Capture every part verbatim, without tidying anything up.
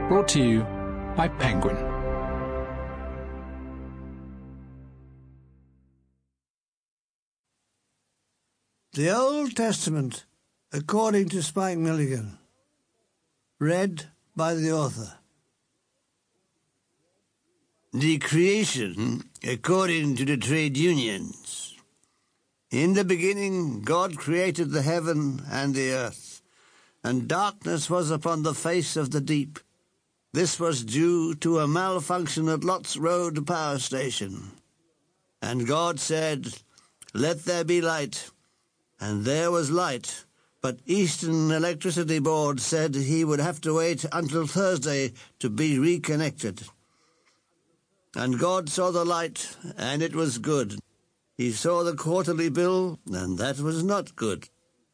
Brought to you by Penguin. The Old Testament, according to Spike Milligan. Read by the author. The creation, according to the trade unions. In the beginning, God created the heaven and the earth, and darkness was upon the face of the deep. This was due to a malfunction at Lots Road power station. And God said, "Let there be light." And there was light, but Eastern Electricity Board said he would have to wait until Thursday to be reconnected. And God saw the light, and it was good. He saw the quarterly bill, and that was not good.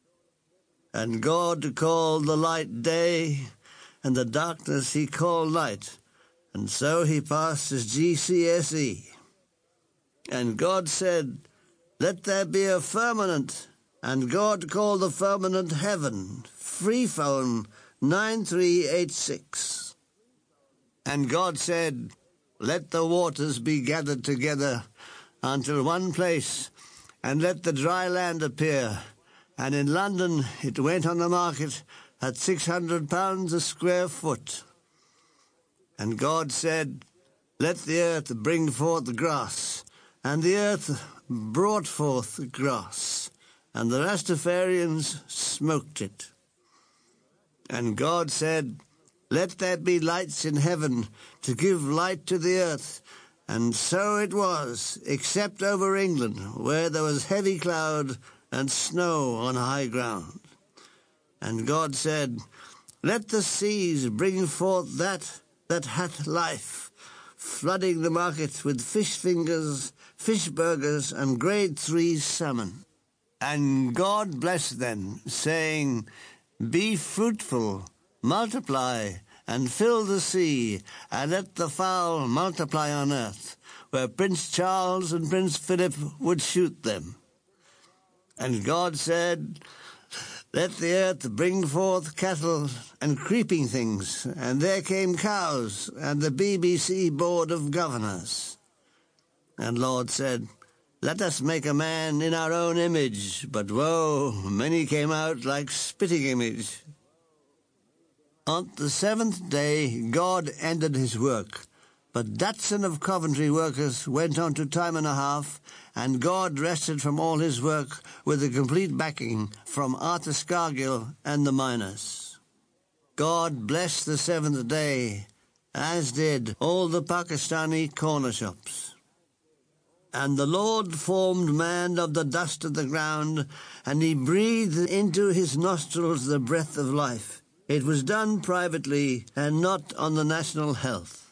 And God called the light day, and the darkness he called night, and so he passed his G C S E. And God said, "Let there be a firmament," and God called the firmament heaven. Free phone nine three eight six. And God said, "Let the waters be gathered together until one place, and let the dry land appear." And in London it went on the market at six hundred pounds a square foot. And God said, "Let the earth bring forth grass." And the earth brought forth grass, and the Rastafarians smoked it. And God said, "Let there be lights in heaven to give light to the earth." And so it was, except over England, where there was heavy cloud and snow on high ground. And God said, "Let the seas bring forth that that hath life," flooding the market with fish fingers, fish burgers, and grade three salmon. And God blessed them, saying, "Be fruitful, multiply, and fill the sea, and let the fowl multiply on earth," where Prince Charles and Prince Philip would shoot them. And God said, "Let the earth bring forth cattle and creeping things," and there came cows and the B B C Board of Governors. And Lord said, "Let us make a man in our own image," but woe, many came out like spitting image. On the seventh day, God ended his work, but Datsun of Coventry workers went on to time and a half, and God rested from all his work with a complete backing from Arthur Scargill and the miners. God blessed the seventh day, as did all the Pakistani corner shops. And the Lord formed man of the dust of the ground, and he breathed into his nostrils the breath of life. It was done privately and not on the national health.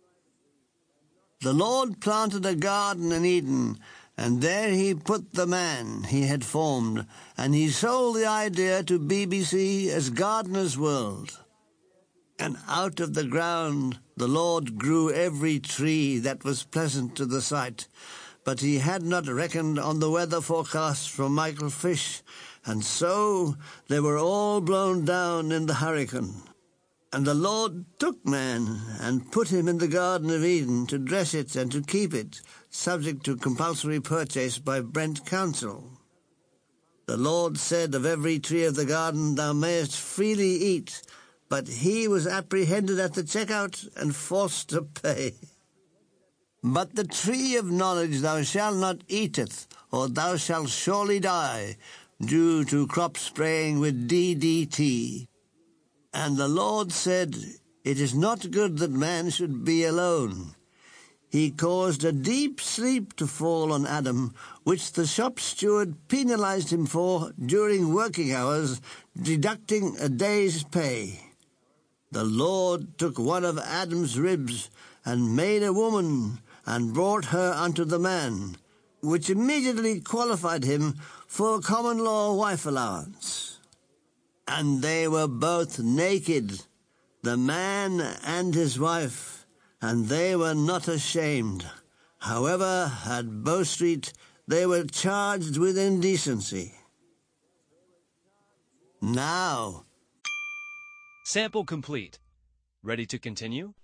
The Lord planted a garden in Eden, and there he put the man he had formed, and he sold the idea to B B C as Gardener's World. And out of the ground the Lord grew every tree that was pleasant to the sight, but he had not reckoned on the weather forecast from Michael Fish, and so they were all blown down in the hurricane. And the Lord took man and put him in the Garden of Eden to dress it and to keep it, subject to compulsory purchase by Brent Council. The Lord said, "Of every tree of the garden thou mayest freely eat," but he was apprehended at the checkout and forced to pay. "But the tree of knowledge thou shalt not eateth, or thou shalt surely die," due to crop spraying with D D T. And the Lord said, "It is not good that man should be alone." He caused a deep sleep to fall on Adam, which the shop steward penalized him for during working hours, deducting a day's pay. The Lord took one of Adam's ribs and made a woman and brought her unto the man, which immediately qualified him for common law wife allowance. And they were both naked, the man and his wife, and they were not ashamed. However, at Bow Street they were charged with indecency. Now. Sample complete. Ready to continue?